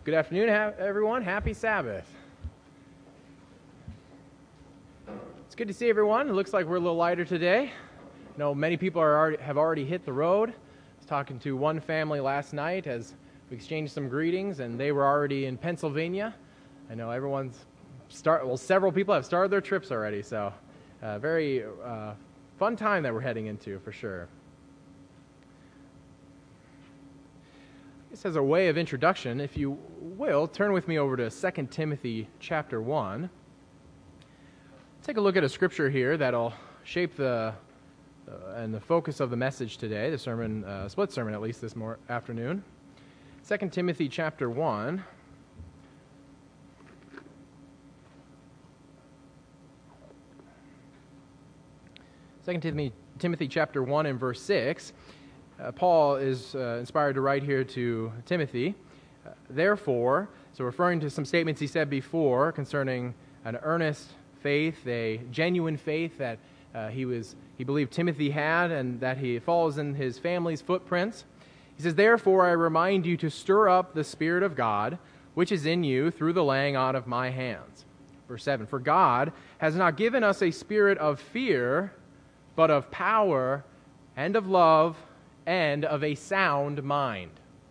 Good afternoon, everyone. Happy Sabbath. It's good to see everyone. It looks like we're a little lighter today. I know many people have already hit the road. I was talking to one family last night as we exchanged some greetings, and they were already in Pennsylvania. I know several people have started their trips already, so very fun time that we're heading into for sure. Just as a way of introduction, if you will, turn with me over to 2 Timothy chapter 1. Take a look at a scripture here that'll shape the focus of the message today, the sermon, split sermon at least this afternoon. 2 Timothy chapter 1. Timothy chapter 1 and verse 6. Paul is inspired to write here to Timothy. Therefore, so referring to some statements he said before concerning an earnest faith, a genuine faith that he believed Timothy had and that he follows in his family's footprints. He says, therefore I remind you to stir up the Spirit of God, which is in you through the laying on of my hands. Verse 7, for God has not given us a spirit of fear, but of power and of love and of a sound mind.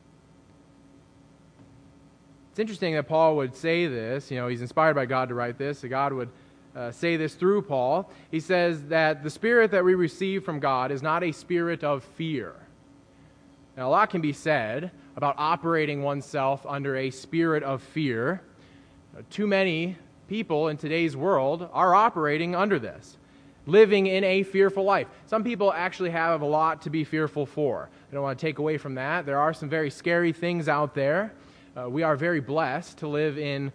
It's interesting that Paul would say this. He's inspired by God to write this. So God would say this through Paul. He says that the spirit that we receive from God is not a spirit of fear. Now, a lot can be said about operating oneself under a spirit of fear. Too many people in today's world are operating under this, living in a fearful life. Some people actually have a lot to be fearful for. I don't want to take away from that. There are some very scary things out there. We are very blessed to live in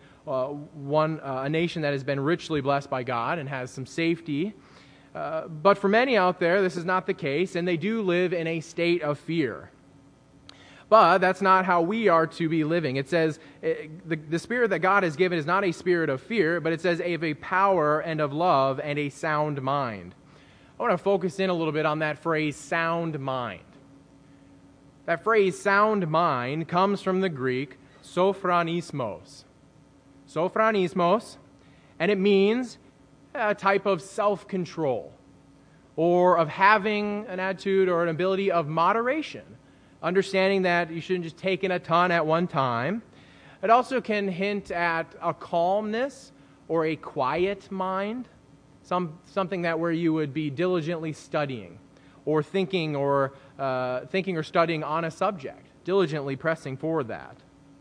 a nation that has been richly blessed by God and has some safety. But for many out there, this is not the case, and they do live in a state of fear. But that's not how we are to be living. It says the spirit that God has given is not a spirit of fear, but it says of a power and of love and a sound mind. I want to focus in a little bit on that phrase, sound mind. That phrase, sound mind, comes from the Greek sophronismos. Sophronismos, and it means a type of self-control or of having an attitude or an ability of moderation. Understanding that you shouldn't just take in a ton at one time. It also can hint at a calmness or a quiet mind, something that where you would be diligently studying or thinking or studying on a subject, diligently pressing forward that.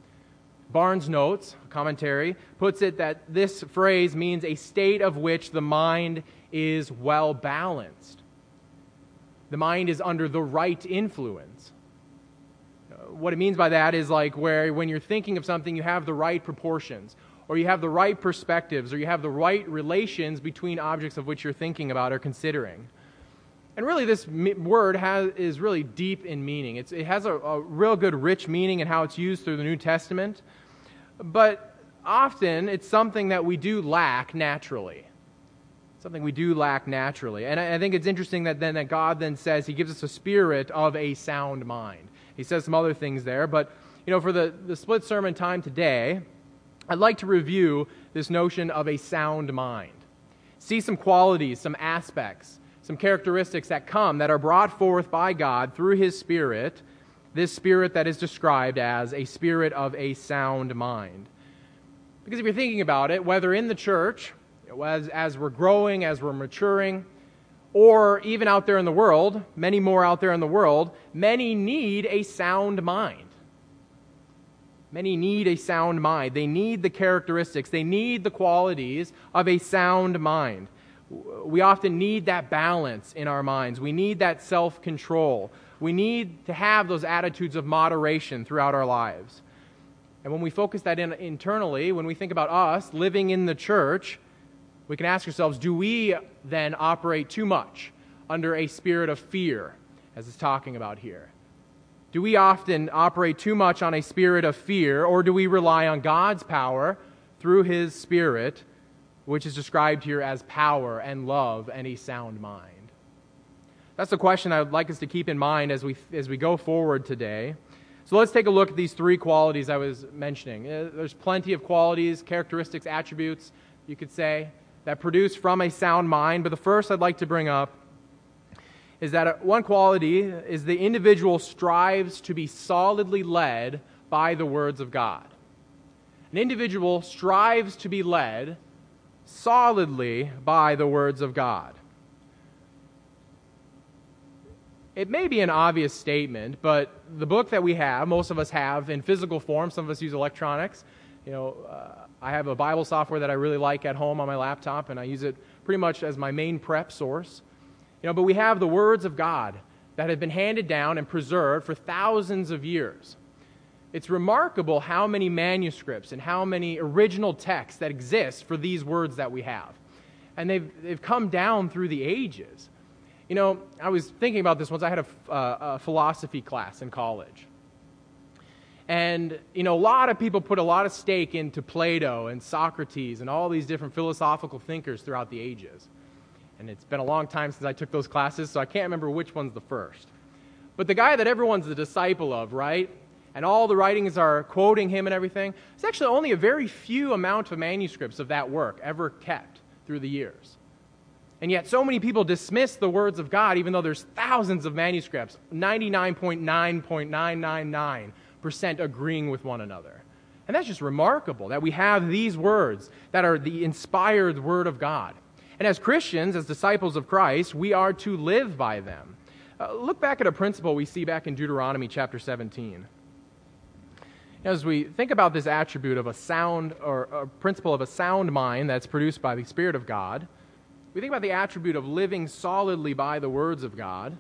Barnes notes, commentary, puts it that this phrase means a state of which the mind is well balanced. The mind is under the right influence. What it means by that is like where when you're thinking of something, you have the right proportions, or you have the right perspectives, or you have the right relations between objects of which you're thinking about or considering. And really this word is really deep in meaning. It has a real good rich meaning in how it's used through the New Testament, but often it's something that we do lack naturally. Something we do lack naturally. And I think it's interesting that God then says He gives us a spirit of a sound mind. He says some other things there, but for the split sermon time today, I'd like to review this notion of a sound mind. See some qualities, some aspects, some characteristics that are brought forth by God through His Spirit, this Spirit that is described as a spirit of a sound mind. Because if you're thinking about it, whether in the church, as we're growing, as we're maturing, or even out there in the world, many more out there in the world, many need a sound mind. Many need a sound mind. They need the characteristics, they need the qualities of a sound mind. We often need that balance in our minds. We need that self-control. We need to have those attitudes of moderation throughout our lives. And when we focus that in internally, when we think about us living in the church, we can ask ourselves, do we then operate too much under a spirit of fear, as it's talking about here? Do we often operate too much on a spirit of fear, or do we rely on God's power through His Spirit, which is described here as power and love and a sound mind? That's the question I would like us to keep in mind as we go forward today. So let's take a look at these three qualities I was mentioning. There's plenty of qualities, characteristics, attributes, you could say, that produce from a sound mind. But the first I'd like to bring up is that one quality is the individual strives to be solidly led by the words of God. An individual strives to be led solidly by the words of God. It may be an obvious statement, but the book that we have, most of us have in physical form. Some of us use electronics. I have a Bible software that I really like at home on my laptop, and I use it pretty much as my main prep source. But we have the words of God that have been handed down and preserved for thousands of years. It's remarkable how many manuscripts and how many original texts that exist for these words that we have. And they've come down through the ages. I was thinking about this once. I had a philosophy class in college. And, a lot of people put a lot of stake into Plato and Socrates and all these different philosophical thinkers throughout the ages. And it's been a long time since I took those classes, so I can't remember which one's the first. But the guy that everyone's a disciple of, right? And all the writings are quoting him and everything. It's actually only a very few amount of manuscripts of that work ever kept through the years. And yet so many people dismiss the words of God, even though there's thousands of manuscripts, 99.999% agreeing with one another. And that's just remarkable that we have these words that are the inspired Word of God. And as Christians, as disciples of Christ, we are to live by them. Look back at a principle we see back in Deuteronomy chapter 17. As we think about this attribute of a sound, or a principle of a sound mind that's produced by the Spirit of God, we think about the attribute of living solidly by the words of God.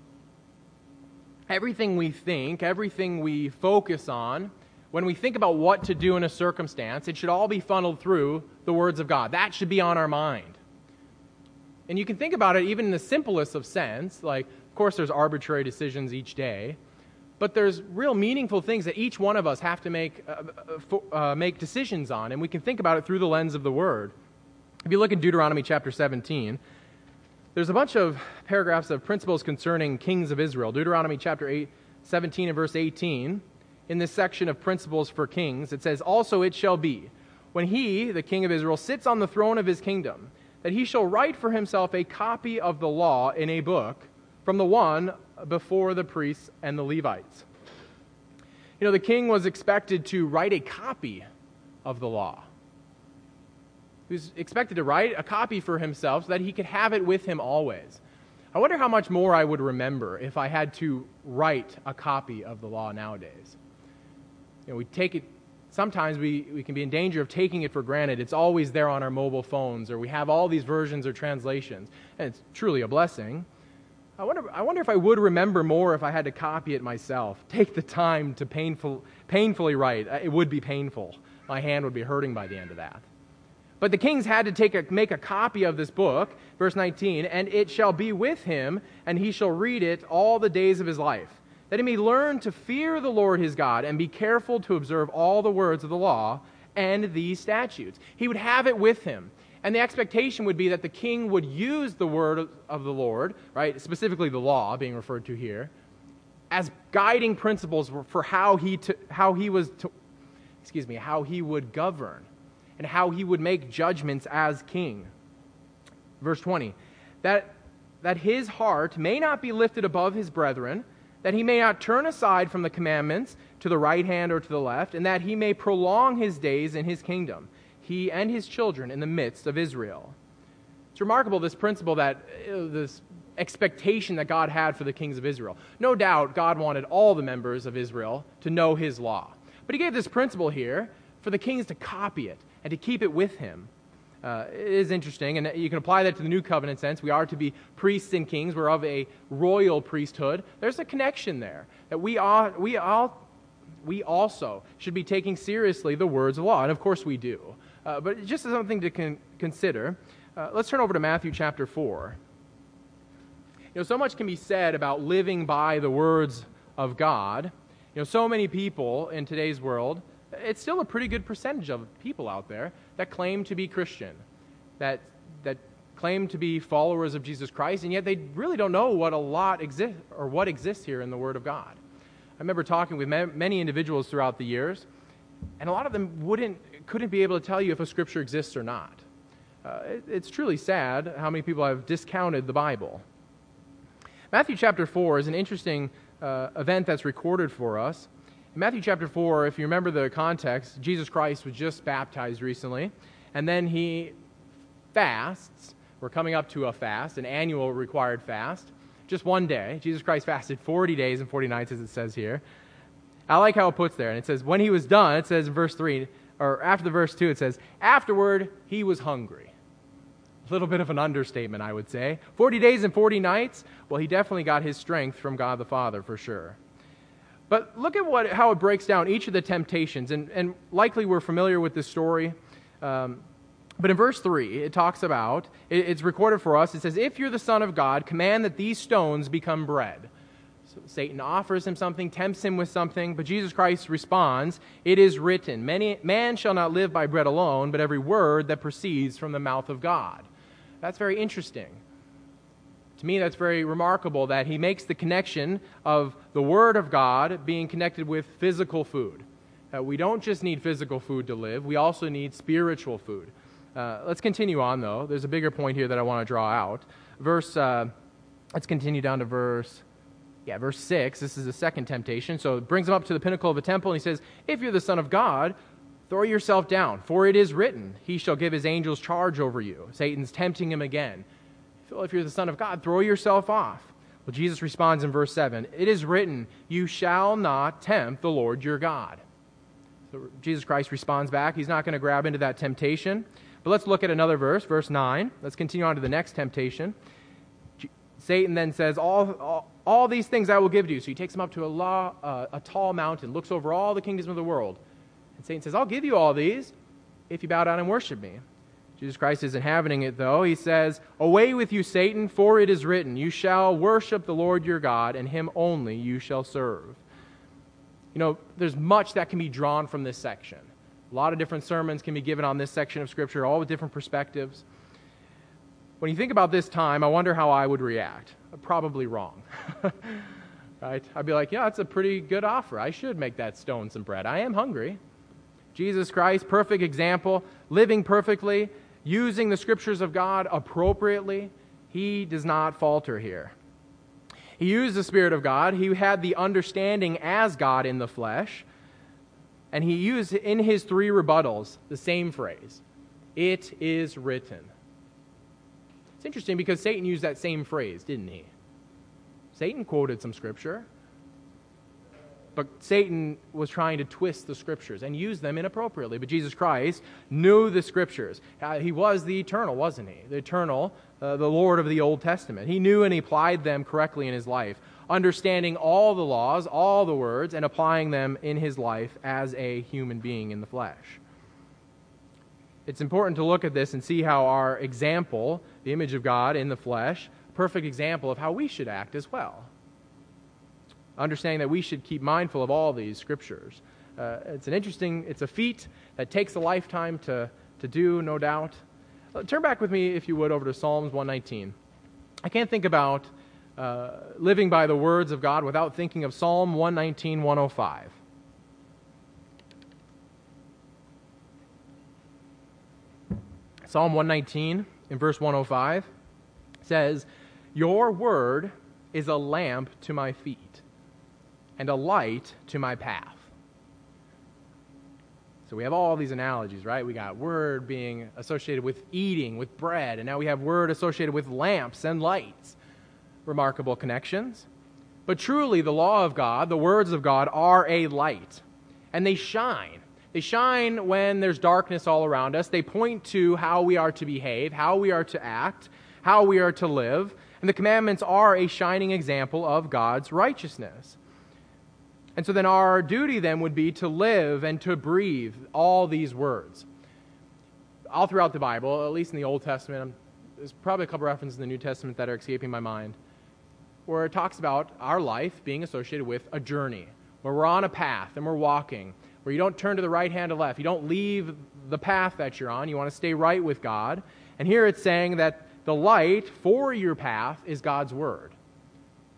Everything we think, everything we focus on, when we think about what to do in a circumstance, it should all be funneled through the words of God. That should be on our mind. And you can think about it even in the simplest of sense, like, of course, there's arbitrary decisions each day, but there's real meaningful things that each one of us have to make decisions on, and we can think about it through the lens of the Word. If you look in Deuteronomy chapter 17, there's a bunch of paragraphs of principles concerning kings of Israel. Deuteronomy chapter 17 and verse 18, in this section of principles for kings, it says, "Also it shall be, when he, the king of Israel, sits on the throne of his kingdom, that he shall write for himself a copy of the law in a book from the one before the priests and the Levites." The king was expected to write a copy of the law. He was expected to write a copy for himself so that he could have it with him always. I wonder how much more I would remember if I had to write a copy of the law nowadays. We take it, sometimes we can be in danger of taking it for granted. It's always there on our mobile phones, or we have all these versions or translations, and it's truly a blessing. I wonder if I would remember more if I had to copy it myself. Take the time to painfully write. It would be painful. My hand would be hurting by the end of that. But the kings had to make a copy of this book, verse 19, "And it shall be with him, and he shall read it all the days of his life, that he may learn to fear the Lord his God, and be careful to observe all the words of the law and these statutes." He would have it with him. And the expectation would be that the king would use the word of the Lord, right, specifically the law being referred to here, as guiding principles for how he would govern and how he would make judgments as king. Verse 20, that his heart may not be lifted above his brethren, that he may not turn aside from the commandments to the right hand or to the left, and that he may prolong his days in his kingdom, he and his children in the midst of Israel. It's remarkable, this principle, this expectation that God had for the kings of Israel. No doubt God wanted all the members of Israel to know his law. But he gave this principle here for the kings to copy it and to keep it with him. It is interesting, and you can apply that to the New Covenant sense. We are to be priests and kings. We're of a royal priesthood. There's a connection there, that we also should be taking seriously the words of law, and of course we do. But just as something to consider, let's turn over to Matthew chapter 4. So much can be said about living by the words of God. So many people in today's world, it's still a pretty good percentage of people out there that claim to be Christian, that claim to be followers of Jesus Christ, and yet they really don't know what exists here in the Word of God. remember talking with many individuals throughout the years, and a lot of them couldn't be able to tell you if a scripture exists or not. It's truly sad how many people have discounted the Bible. Matthew chapter 4 is an interesting event that's recorded for us. In Matthew chapter 4, if you remember the context, Jesus Christ was just baptized recently, and then he fasts. We're coming up to a fast, an annual required fast. Just one day. Jesus Christ fasted 40 days and 40 nights, as it says here. I like how it puts there. And it says, when he was done, it says in verse 3, or after the verse 2, it says, afterward, he was hungry. A little bit of an understatement, I would say. 40 days and 40 nights? Well, he definitely got his strength from God the Father, for sure. But look at how it breaks down each of the temptations. And likely we're familiar with this story. But in verse 3, it talks about, it's recorded for us, it says, if you're the Son of God, command that these stones become bread. So Satan offers him something, tempts him with something, but Jesus Christ responds, it is written, man shall not live by bread alone, but every word that proceeds from the mouth of God. That's very interesting. To me, that's very remarkable that he makes the connection of the Word of God being connected with physical food. We don't just need physical food to live, we also need spiritual food. Let's continue on, though. There's a bigger point here that I want to draw out. Let's continue down to verse 6. This is the second temptation. So it brings him up to the pinnacle of the temple, and he says, if you're the Son of God, throw yourself down, for it is written, he shall give his angels charge over you. Satan's tempting him again. If you're the Son of God, throw yourself off. Well, Jesus responds in verse 7, it is written, you shall not tempt the Lord your God. So Jesus Christ responds back. He's not going to grab into that temptation. But let's look at another verse, verse 9. Let's continue on to the next temptation. Satan then says, all these things I will give to you. So he takes him up to a tall mountain, looks over all the kingdoms of the world. And Satan says, I'll give you all these if you bow down and worship me. Jesus Christ isn't having it, though. He says, away with you, Satan, for it is written, you shall worship the Lord your God, and him only you shall serve. You know, there's much that can be drawn from this section. A lot of different sermons can be given on this section of Scripture, all with different perspectives. When you think about this time, I wonder how I would react. Probably wrong. Right? I'd be like, yeah, that's a pretty good offer. I should make that stone some bread. I am hungry. Jesus Christ, perfect example, living perfectly, using the Scriptures of God appropriately. He does not falter here. He used the Spirit of God. He had the understanding as God in the flesh. And he used in his three rebuttals the same phrase. It is written. It's interesting because Satan used that same phrase, didn't he? Satan quoted some Scripture. But Satan was trying to twist the Scriptures and use them inappropriately. But Jesus Christ knew the Scriptures. He was the eternal, wasn't he? The eternal, the Lord of the Old Testament. He knew and he applied them correctly in his life, understanding all the laws, all the words, and applying them in his life as a human being in the flesh. It's important to look at this and see how our example, the image of God in the flesh, perfect example of how we should act as well. Understanding that we should keep mindful of all these Scriptures. It's a feat that takes a lifetime to do, no doubt. Turn back with me, if you would, over to Psalms 119. I can't think about living by the words of God without thinking of Psalm 119, 105. Psalm 119, in verse 105, says, your word is a lamp to my feet and a light to my path. So we have all these analogies, right? We got word being associated with eating, with bread, and now we have word associated with lamps and lights. Remarkable connections. But truly, the law of God, the words of God, are a light, and they shine. They shine when there's darkness all around us. They point to how we are to behave, how we are to act, how we are to live, and the commandments are a shining example of God's righteousness. And so then our duty then would be to live and to breathe all these words. All throughout the Bible, at least in the Old Testament, there's probably a couple references in the New Testament that are escaping my mind, where it talks about our life being associated with a journey, where we're on a path and we're walking, where you don't turn to the right hand or left. You don't leave the path that you're on. You want to stay right with God. And here it's saying that the light for your path is God's Word.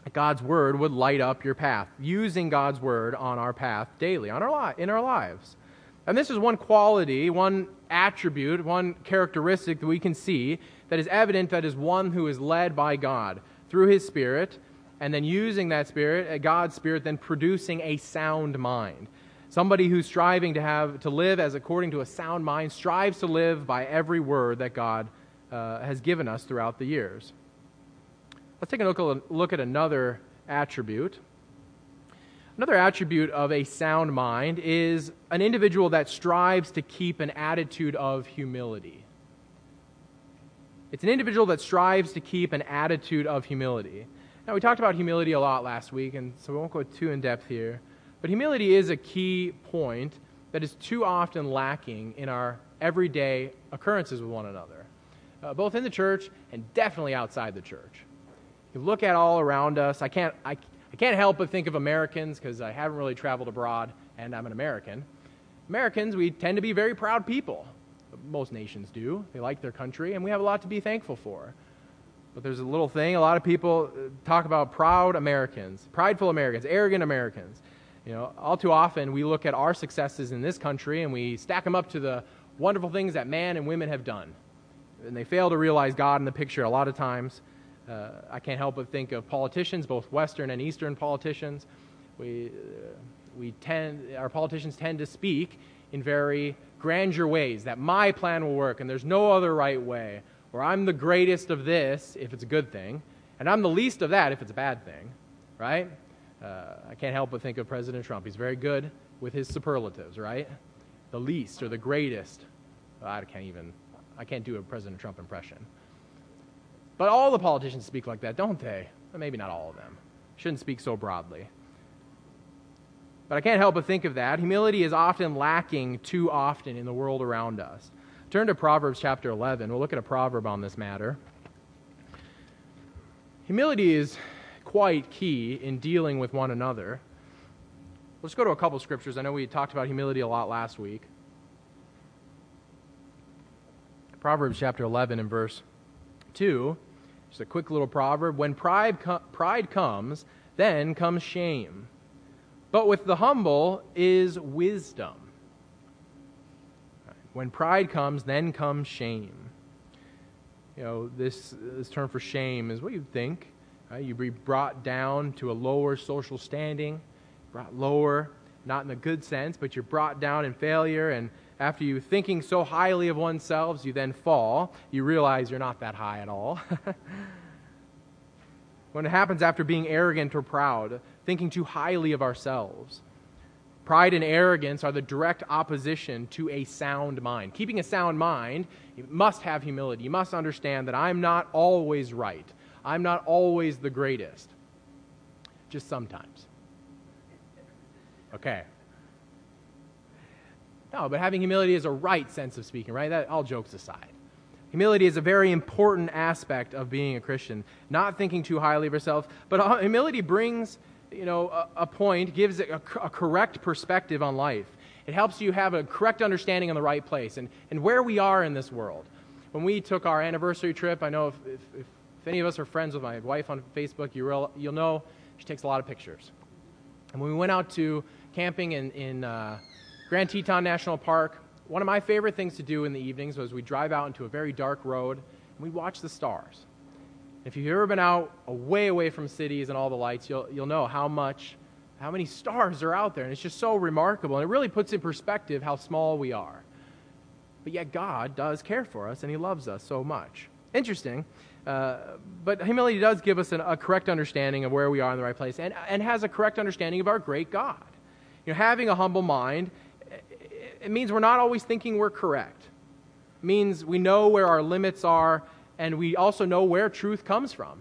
God's Word would light up your path, using God's Word on our path daily, in our lives. And this is one quality, one attribute, one characteristic that we can see that is evident that is one who is led by God through His Spirit, and then using that Spirit, God's Spirit, then producing a sound mind. Somebody who's striving to live as according to a sound mind, strives to live by every word that God has given us throughout the years. Let's take a look at another attribute. Another attribute of a sound mind is an individual that strives to keep an attitude of humility. It's an individual that strives to keep an attitude of humility. Now, we talked about humility a lot last week, and so we won't go too in-depth here. But humility is a key point that is too often lacking in our everyday occurrences with one another, both in the church and definitely outside the church. You look at all around us. I can't help but think of Americans because I haven't really traveled abroad and I'm an American. Americans, we tend to be very proud people. Most nations do. They like their country, and we have a lot to be thankful for. But there's a little thing. A lot of people talk about proud Americans, prideful Americans, arrogant Americans. All too often we look at our successes in this country and we stack them up to the wonderful things that man and women have done. And they fail to realize God in the picture a lot of times. I can't help but think of politicians, both Western and Eastern politicians. Our politicians tend to speak in very grandeur ways, that my plan will work and there's no other right way, or I'm the greatest of this if it's a good thing, and I'm the least of that if it's a bad thing, right? I can't help but think of President Trump. He's very good with his superlatives, right? The least or the greatest. I can't do a President Trump impression. But all the politicians speak like that, don't they? Maybe not all of them. Shouldn't speak so broadly. But I can't help but think of that. Humility is often lacking too often in the world around us. Turn to Proverbs chapter 11. We'll look at a proverb on this matter. Humility is quite key in dealing with one another. Let's go to a couple scriptures. I know we talked about humility a lot last week. Proverbs chapter 11 and verse 2. Just a quick little proverb. When pride comes, then comes shame. But with the humble is wisdom. When pride comes, then comes shame. This term for shame is what you'd think. You'd be brought down to a lower social standing, brought lower, not in a good sense, but you're brought down in failure, and after you thinking so highly of oneself, you then fall. You realize you're not that high at all. When it happens after being arrogant or proud, thinking too highly of ourselves. Pride and arrogance are the direct opposition to a sound mind. Keeping a sound mind, you must have humility. You must understand that I'm not always right. I'm not always the greatest. Just sometimes. Okay. No, but having humility is a right sense of speaking, right? That, all jokes aside. Humility is a very important aspect of being a Christian. Not thinking too highly of yourself, but humility brings, a point, gives a correct perspective on life. It helps you have a correct understanding on the right place and where we are in this world. When we took our anniversary trip, I know if any of us are friends with my wife on Facebook, you'll know she takes a lot of pictures. And when we went out to camping in Grand Teton National Park, one of my favorite things to do in the evenings was we drive out into a very dark road and we watch the stars. If you've ever been out way away from cities and all the lights, you'll know how many stars are out there, and it's just so remarkable, and it really puts in perspective how small we are. But yet God does care for us, and He loves us so much. Interesting, but humility does give us a correct understanding of where we are in the right place, and has a correct understanding of our great God. Having a humble mind, it means we're not always thinking we're correct. It means we know where our limits are, and we also know where truth comes from.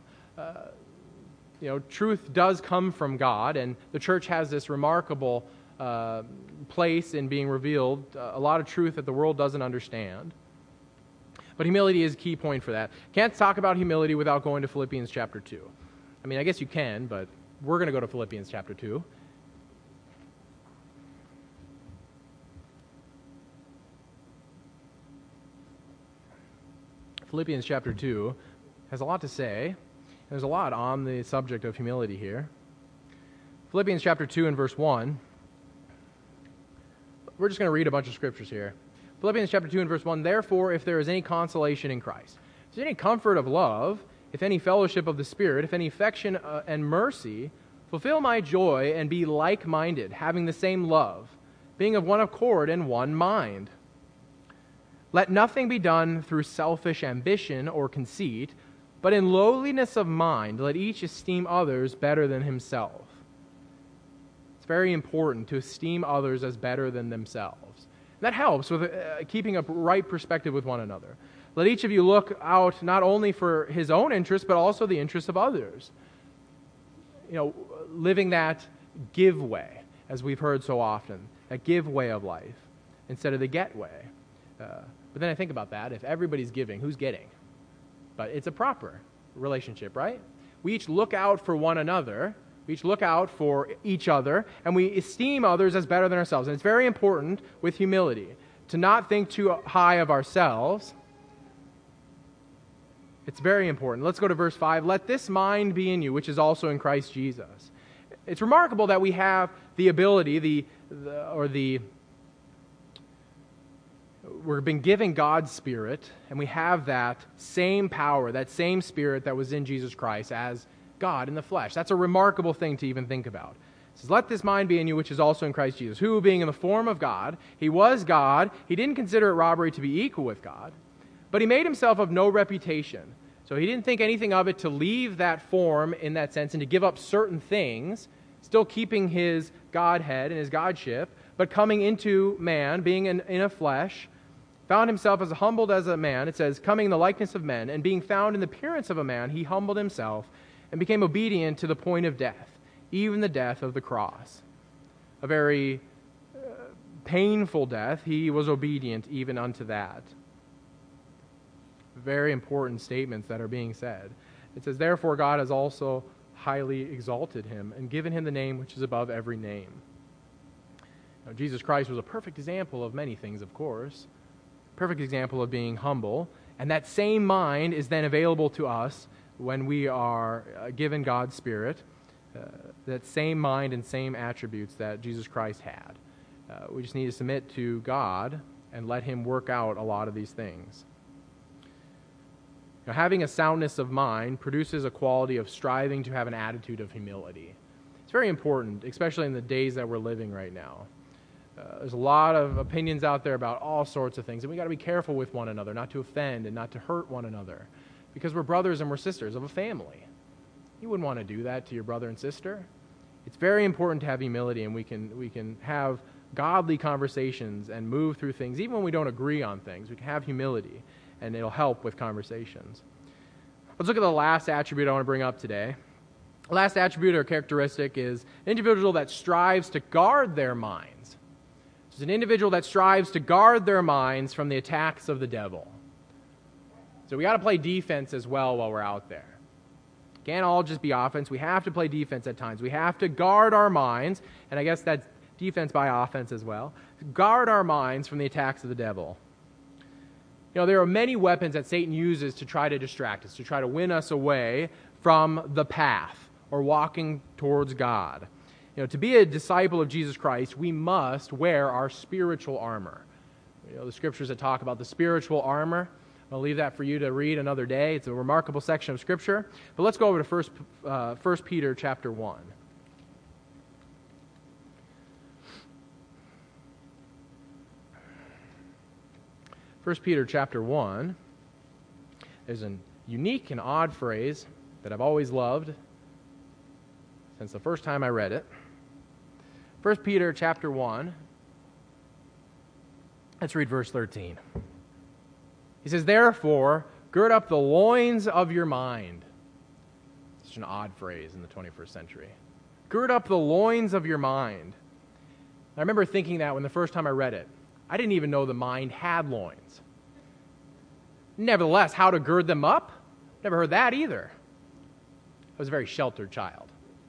Truth does come from God, and the church has this remarkable place in being revealed, a lot of truth that the world doesn't understand. But humility is a key point for that. Can't talk about humility without going to Philippians chapter 2. I guess you can, but we're going to go to Philippians chapter 2. Philippians chapter 2 has a lot to say. There's a lot on the subject of humility here. Philippians chapter 2 and verse 1. We're just going to read a bunch of scriptures here. Philippians chapter 2 and verse 1, therefore, if there is any consolation in Christ, if there's any comfort of love, if any fellowship of the Spirit, if any affection and mercy, fulfill my joy and be like-minded, having the same love, being of one accord and one mind. Let nothing be done through selfish ambition or conceit, but in lowliness of mind, let each esteem others better than himself. It's very important to esteem others as better than themselves. That helps with keeping a right perspective with one another. Let each of you look out not only for his own interests, but also the interests of others. Living that give way, as we've heard so often, that give way of life instead of the get way. But then I think about that. If everybody's giving, who's getting? But it's a proper relationship, right? We each look out for one another. We each look out for each other, and we esteem others as better than ourselves. And it's very important with humility to not think too high of ourselves. It's very important. Let's go to verse 5. Let this mind be in you, which is also in Christ Jesus. It's remarkable that we have the ability, we've been given God's Spirit, and we have that same power, that same Spirit that was in Jesus Christ as God in the flesh. That's a remarkable thing to even think about. It says, let this mind be in you, which is also in Christ Jesus, who, being in the form of God, he was God, he didn't consider it robbery to be equal with God, but he made himself of no reputation. So he didn't think anything of it to leave that form in that sense and to give up certain things, still keeping his Godhead and his Godship, but coming into man, being in a flesh, found himself as humbled as a man. It says, coming in the likeness of men, and being found in the appearance of a man, he humbled himself and became obedient to the point of death, even the death of the cross. A very painful death. He was obedient even unto that. Very important statements that are being said. It says, therefore God has also highly exalted him and given him the name which is above every name. Now, Jesus Christ was a perfect example of many things, of course. Perfect example of being humble. And that same mind is then available to us when we are given God's Spirit, that same mind and same attributes that Jesus Christ had. We just need to submit to God and let him work out a lot of these things. Now, having a soundness of mind produces a quality of striving to have an attitude of humility. It's very important, especially in the days that we're living right now. There's a lot of opinions out there about all sorts of things, and we got to be careful with one another, not to offend and not to hurt one another, because we're brothers and we're sisters of a family. You wouldn't want to do that to your brother and sister. It's very important to have humility, and we can have godly conversations and move through things, even when we don't agree on things. We can have humility, and it'll help with conversations. Let's look at the last attribute I want to bring up today. The last attribute or characteristic is an individual that strives to guard their minds. It's an individual that strives to guard their minds from the attacks of the devil. So we got to play defense as well while we're out there. Can't all just be offense. We have to play defense at times. We have to guard our minds, and I guess that's defense by offense as well. Guard our minds from the attacks of the devil. There are many weapons that Satan uses to try to distract us, to try to win us away from the path or walking towards God. To be a disciple of Jesus Christ, we must wear our spiritual armor. The scriptures that talk about the spiritual armor, I'll leave that for you to read another day. It's a remarkable section of Scripture. But let's go over to 1 Peter chapter 1. 1 Peter chapter 1. There's a unique and odd phrase that I've always loved since the first time I read it. 1 Peter chapter 1. Let's read verse 13. He says, therefore, gird up the loins of your mind. Such an odd phrase in the 21st century. Gird up the loins of your mind. I remember thinking that when the first time I read it. I didn't even know the mind had loins. Nevertheless, how to gird them up? Never heard that either. I was a very sheltered child.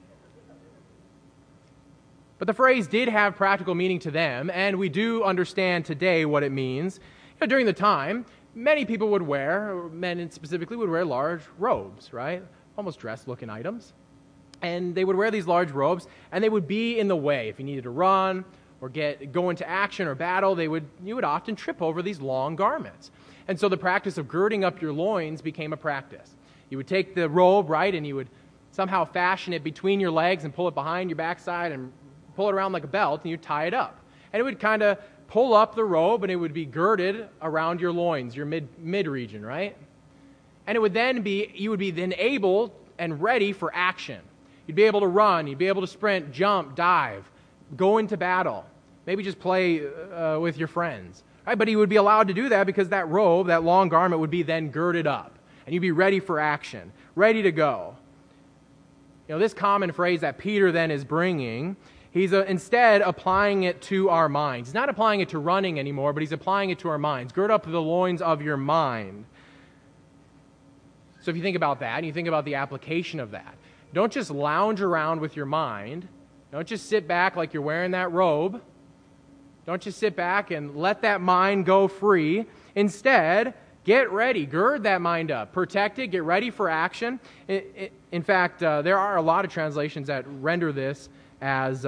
But the phrase did have practical meaning to them, and we do understand today what it means. During the time, many people would wear, men specifically, would wear large robes, right? almost dress-looking items. And they would wear these large robes, and they would be in the way. If you needed to run or go into action or battle, you would often trip over these long garments. And so the practice of girding up your loins became a practice. You would take the robe, right, and you would somehow fashion it between your legs and pull it behind your backside and pull it around like a belt, and you'd tie it up. And it would kind of pull up the robe, and it would be girded around your loins, your mid region, right? And you would be then able and ready for action. You'd be able to run, you'd be able to sprint, jump, dive, go into battle, maybe just play with your friends. Right? But you would be allowed to do that because that robe, that long garment, would be then girded up, and you'd be ready for action, ready to go. This common phrase that Peter then is bringing, he's instead applying it to our minds. He's not applying it to running anymore, but he's applying it to our minds. Gird up the loins of your mind. So if you think about that, and you think about the application of that, don't just lounge around with your mind. Don't just sit back like you're wearing that robe. Don't just sit back and let that mind go free. Instead, get ready. Gird that mind up. Protect it. Get ready for action. In fact, there are a lot of translations that render this as,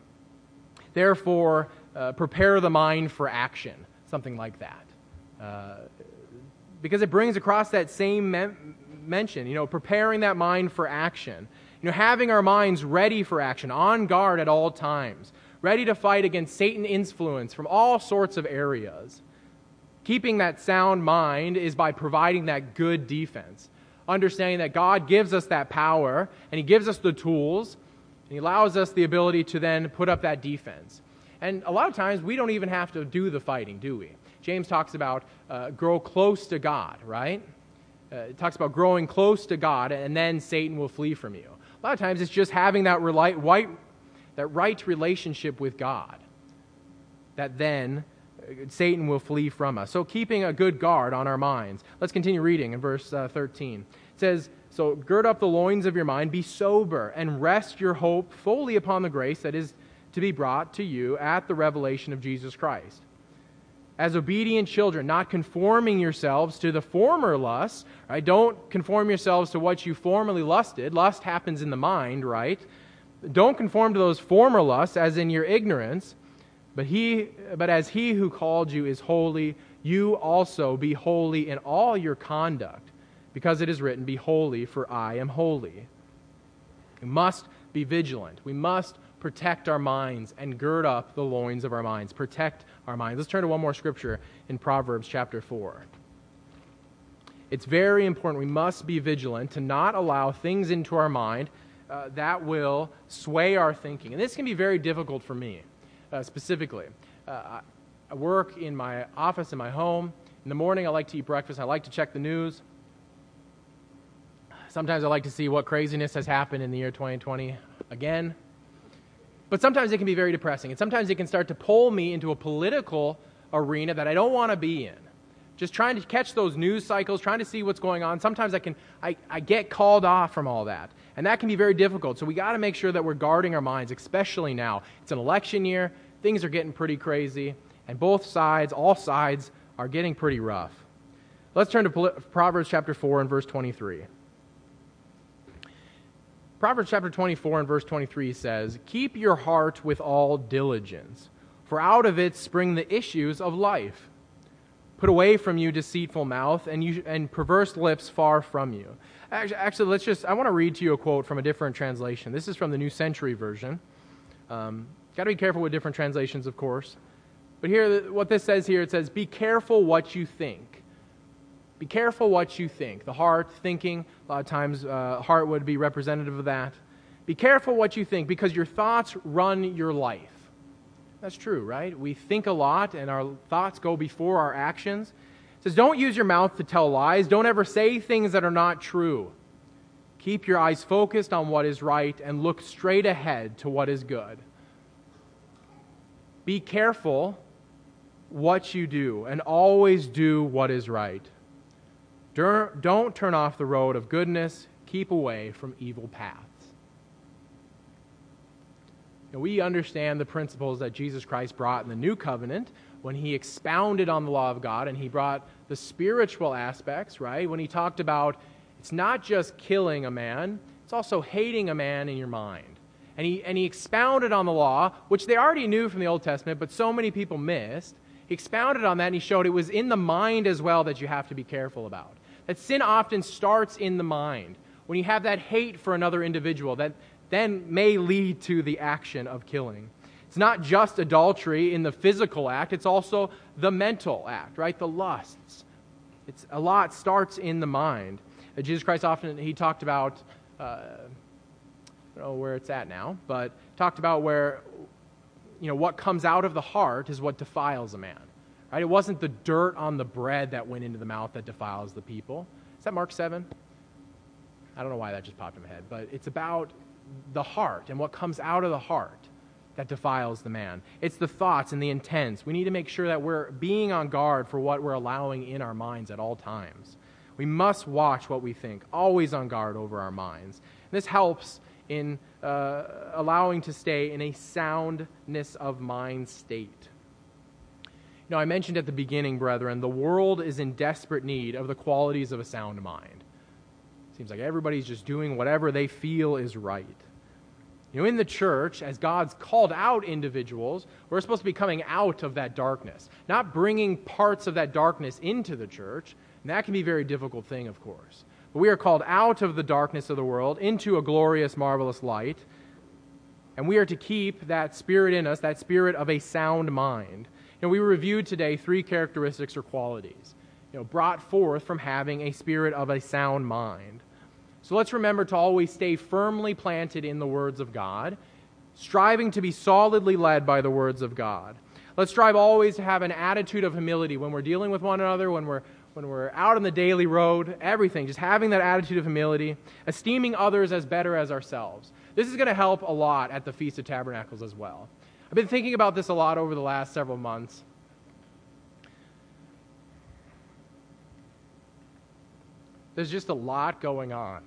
therefore, prepare the mind for action. Something like that. Because it brings across that same mention, preparing that mind for action. Having our minds ready for action, on guard at all times, ready to fight against Satan's influence from all sorts of areas. Keeping that sound mind is by providing that good defense. Understanding that God gives us that power, and He gives us the tools, and He allows us the ability to then put up that defense. And a lot of times, we don't even have to do the fighting, do we? James talks about grow close to God, right? It talks about growing close to God, and then Satan will flee from you. A lot of times, it's just having that right relationship with God that then Satan will flee from us. So keeping a good guard on our minds. Let's continue reading in verse 13. It says, so gird up the loins of your mind, be sober, and rest your hope fully upon the grace that is to be brought to you at the revelation of Jesus Christ. As obedient children, not conforming yourselves to the former lusts, right? Don't conform yourselves to what you formerly lusted. Lust happens in the mind, right? Don't conform to those former lusts as in your ignorance, but as He who called you is holy, you also be holy in all your conduct, because it is written, be holy, for I am holy. We must be vigilant. We must protect our minds and gird up the loins of our minds. Protect our minds. Let's turn to one more scripture in Proverbs chapter 4. It's very important. We must be vigilant to not allow things into our mind that will sway our thinking. And this can be very difficult for me, specifically. I work in my office, in my home. In the morning, I like to eat breakfast. I like to check the news. Sometimes I like to see what craziness has happened in the year 2020 again. But sometimes it can be very depressing, and sometimes it can start to pull me into a political arena that I don't want to be in. Just trying to catch those news cycles, trying to see what's going on. Sometimes I get called off from all that, and that can be very difficult. So we got to make sure that we're guarding our minds, especially now. It's an election year, things are getting pretty crazy, and both sides, all sides, are getting pretty rough. Let's turn to Proverbs chapter 4 and verse 23. Proverbs chapter 24 and verse 23 says, keep your heart with all diligence, for out of it spring the issues of life. Put away from you deceitful mouth and perverse lips far from you. Actually, I want to read to you a quote from a different translation. This is from the New Century Version. Got to be careful with different translations, of course. But here, what this says here, it says, be careful what you think. Be careful what you think. The heart, thinking, a lot of times heart would be representative of that. Be careful what you think, because your thoughts run your life. That's true, right? We think a lot, and our thoughts go before our actions. It says, don't use your mouth to tell lies. Don't ever say things that are not true. Keep your eyes focused on what is right, and look straight ahead to what is good. Be careful what you do, and always do what is right. Don't turn off the road of goodness. Keep away from evil paths. Now, we understand the principles that Jesus Christ brought in the new covenant when He expounded on the law of God, and He brought the spiritual aspects, right? When He talked about It's not just killing a man, it's also hating a man in your mind. And he expounded on the law, which they already knew from the Old Testament, but so many people missed. He expounded on that, and he showed it was in the mind as well that you have to be careful about. That sin often starts in the mind. When you have that hate for another individual, that then may lead to the action of killing. It's not just adultery in the physical act, it's also the mental act, right? The lusts. A lot starts in the mind. Jesus Christ often, he talked about, I don't know where it's at now, but talked about where, what comes out of the heart is what defiles a man. Right? It wasn't the dirt on the bread that went into the mouth that defiles the people. Is that Mark 7? I don't know why that just popped in my head, but it's about the heart and what comes out of the heart that defiles the man. It's the thoughts and the intents. We need to make sure that we're being on guard for what we're allowing in our minds at all times. We must watch what we think, always on guard over our minds. And this helps in allowing to stay in a soundness of mind state. I mentioned at the beginning, brethren, the world is in desperate need of the qualities of a sound mind. Seems like everybody's just doing whatever they feel is right. In the church, as God's called out individuals, we're supposed to be coming out of that darkness, not bringing parts of that darkness into the church. And that can be a very difficult thing, of course. But we are called out of the darkness of the world into a glorious, marvelous light. And we are to keep that spirit in us, that spirit of a sound mind. We reviewed today 3 characteristics or qualities, brought forth from having a spirit of a sound mind. So let's remember to always stay firmly planted in the words of God, striving to be solidly led by the words of God. Let's strive always to have an attitude of humility when we're dealing with one another, when we're out on the daily road, everything, just having that attitude of humility, esteeming others as better as ourselves. This is going to help a lot at the Feast of Tabernacles as well. I've been thinking about this a lot over the last several months. There's just a lot going on.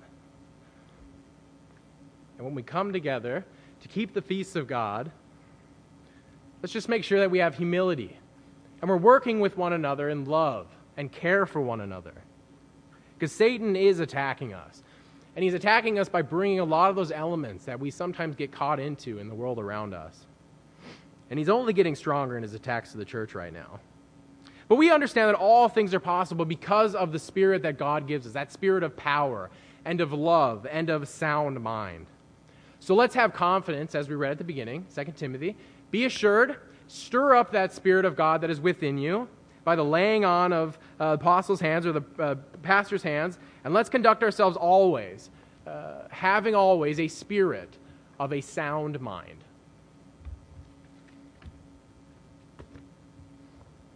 And when we come together to keep the feasts of God, let's just make sure that we have humility. And we're working with one another in love and care for one another. Because Satan is attacking us. And he's attacking us by bringing a lot of those elements that we sometimes get caught into in the world around us. And he's only getting stronger in his attacks to the church right now. But we understand that all things are possible because of the spirit that God gives us, that spirit of power and of love and of sound mind. So let's have confidence, as we read at the beginning, 2 Timothy. Be assured, stir up that spirit of God that is within you by the laying on of apostles' hands or the pastor's hands, and let's conduct ourselves always, having always a spirit of a sound mind.